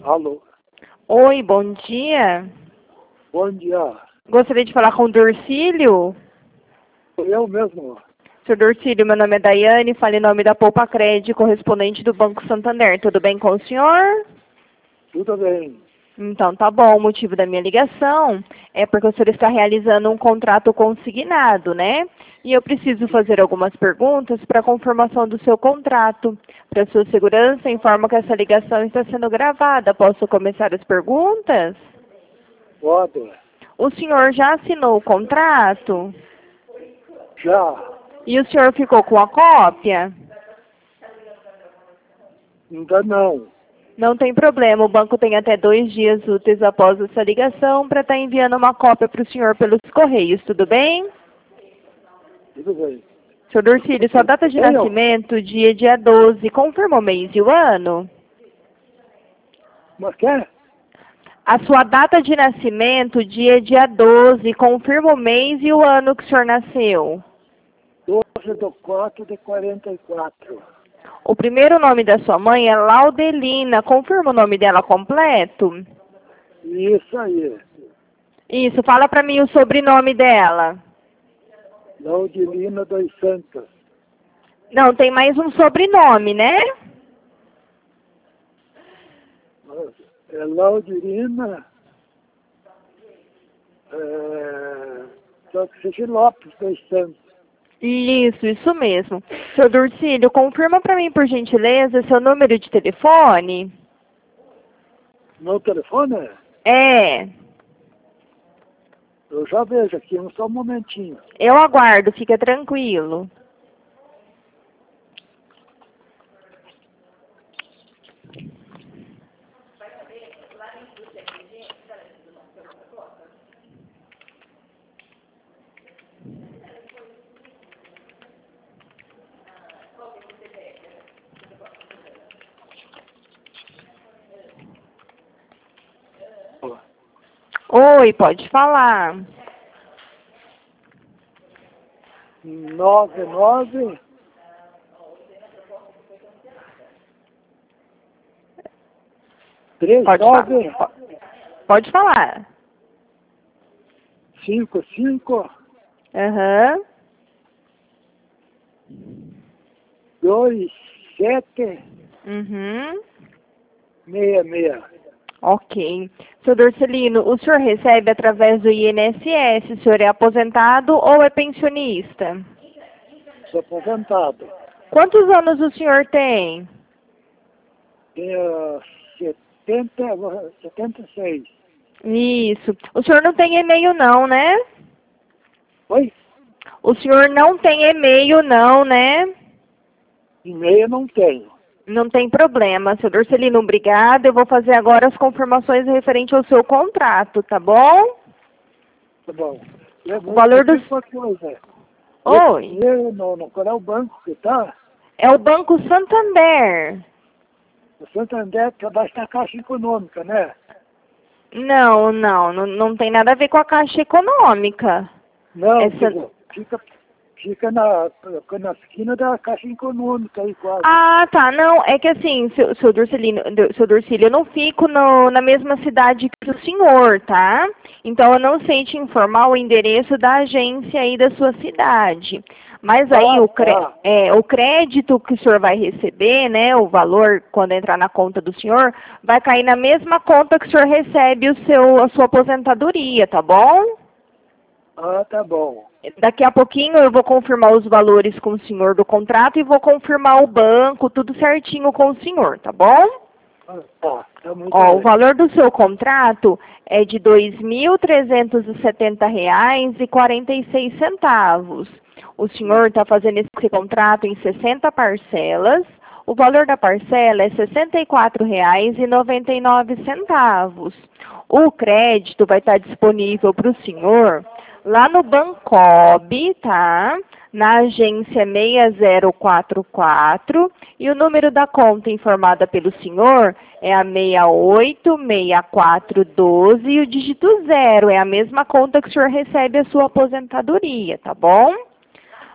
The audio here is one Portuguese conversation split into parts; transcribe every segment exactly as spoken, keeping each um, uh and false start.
Alô? Oi, bom dia. Bom dia. Gostaria de falar com o Dorcílio. Sou eu mesmo. Senhor Dorcílio, meu nome é Daiane, falo em nome da Poupa Crédito, correspondente do Banco Santander. Tudo bem com o senhor? Tudo bem. Então, tá bom. O motivo da minha ligação é porque o senhor está realizando um contrato consignado, né? E eu preciso fazer algumas perguntas para confirmação do seu contrato. Para sua segurança, informo que essa ligação está sendo gravada. Posso começar as perguntas? Pode. O senhor já assinou o contrato? Já. E o senhor ficou com a cópia? Ainda não. Não tem problema, o banco tem até dois dias úteis após essa ligação para estar enviando uma cópia para o senhor pelos correios, tudo bem? Tudo bem. Senhor Dorcílio, sua data de Eu. nascimento, dia dia doze, confirma o mês e o ano? Mas quer? A sua data de nascimento, dia dia doze, confirma o mês e o ano que o senhor nasceu? doze de quatro de quarenta e quatro. O primeiro nome da sua mãe é Laudelina, confirma o nome dela completo? Isso aí. Isso, fala para mim o sobrenome dela. Laudelina dos Santos. Não, tem mais um sobrenome, né? É Laudelina. É, só que seja Lopes dos Santos. Isso, isso mesmo. Seu Dorcílio, confirma para mim, por gentileza, seu número de telefone? Meu telefone? É. Eu já vejo aqui, um só um momentinho. Eu aguardo, fica tranquilo. Oi, pode falar. Nove, nove. Três, Pode nove. falar. Pode falar. Cinco, cinco. Aham. Dois, sete. Uhum. Meia, meia. Ok. Seu Dorcelino, o senhor recebe através do I N S S? O senhor é aposentado ou é pensionista? Sou aposentado. Quantos anos o senhor tem? Tenho setenta, setenta e seis. Isso. O senhor não tem e-mail não, né? Oi? O senhor não tem e-mail não, né? E-mail não tenho. Não tem problema, seu Dorcelino, obrigada. Eu vou fazer agora as confirmações referente ao seu contrato, tá bom? Tá bom. Eu vou O valor do... uma coisa. Oi. Esse dinheiro no, no, qual é o banco que tá? É o Banco Santander. O Santander trabalha na Caixa Econômica, né? Não, não, não, não tem nada a ver com a Caixa Econômica. Não, Essa... digo, fica, fica na, na esquina da Caixa Econômica aí quase. Ah, tá. Não, é que assim, seu, seu Dorcelino, seu Dorcílio, eu não fico no, na mesma cidade que o senhor, tá? Então eu não sei te informar o endereço da agência aí da sua cidade. Mas aí Ah, o, cre... tá. é, o crédito que o senhor vai receber, né, o valor, quando entrar na conta do senhor, vai cair na mesma conta que o senhor recebe o seu, a sua aposentadoria, tá bom? Ah, tá bom. Daqui a pouquinho eu vou confirmar os valores com o senhor do contrato e vou confirmar o banco, tudo certinho com o senhor, tá bom? Ah, tá, tá muito Ó, bem. o valor do seu contrato é de dois mil trezentos e setenta reais e quarenta e seis centavos. O senhor está fazendo esse contrato em sessenta parcelas. O valor da parcela é sessenta e quatro reais e noventa e nove centavos. O crédito vai estar disponível para o senhor lá no Bancob, tá? Na agência seis zero quatro quatro, e o número da conta informada pelo senhor é a seis oito seis quatro um dois, e o dígito zero é a mesma conta que o senhor recebe a sua aposentadoria, tá bom?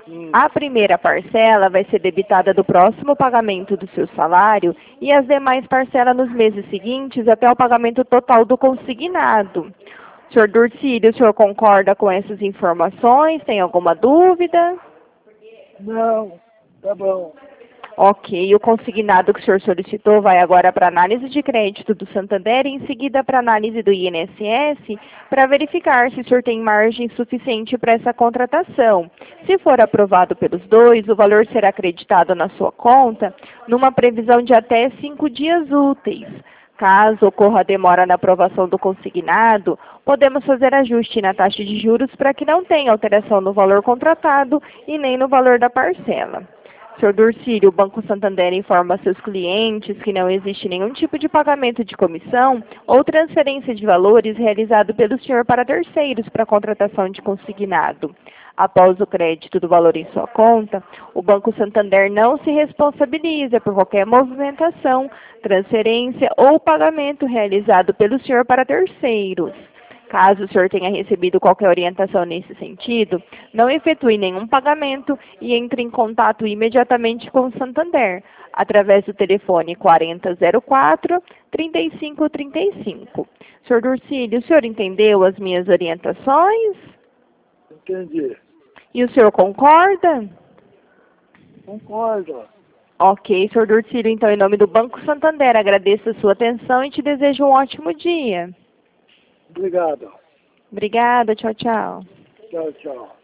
Hum. A primeira parcela vai ser debitada do próximo pagamento do seu salário e as demais parcelas nos meses seguintes até o pagamento total do consignado. senhor Durcílio, o senhor concorda com essas informações? Tem alguma dúvida? Não, tá bom. Ok, o consignado que o senhor solicitou vai agora para análise de crédito do Santander e em seguida para análise do I N S S para verificar se o senhor tem margem suficiente para essa contratação. Se for aprovado pelos dois, o valor será acreditado na sua conta numa previsão de até cinco dias úteis. Caso ocorra demora na aprovação do consignado, podemos fazer ajuste na taxa de juros para que não tenha alteração no valor contratado e nem no valor da parcela. senhor Durcílio, o Banco Santander informa seus clientes que não existe nenhum tipo de pagamento de comissão ou transferência de valores realizado pelo senhor para terceiros para contratação de consignado. Após o crédito do valor em sua conta, o Banco Santander não se responsabiliza por qualquer movimentação, transferência ou pagamento realizado pelo senhor para terceiros. Caso o senhor tenha recebido qualquer orientação nesse sentido, não efetue nenhum pagamento e entre em contato imediatamente com o Santander, através do telefone quarenta zero quatro, trinta e cinco trinta e cinco. senhor Durcílio, o senhor entendeu as minhas orientações? Entendi. E o senhor concorda? Concordo. Ok, senhor Durcílio, então, em nome do Banco Santander, agradeço a sua atenção e te desejo um ótimo dia. Obrigado. Obrigada, tchau, tchau. Tchau, tchau.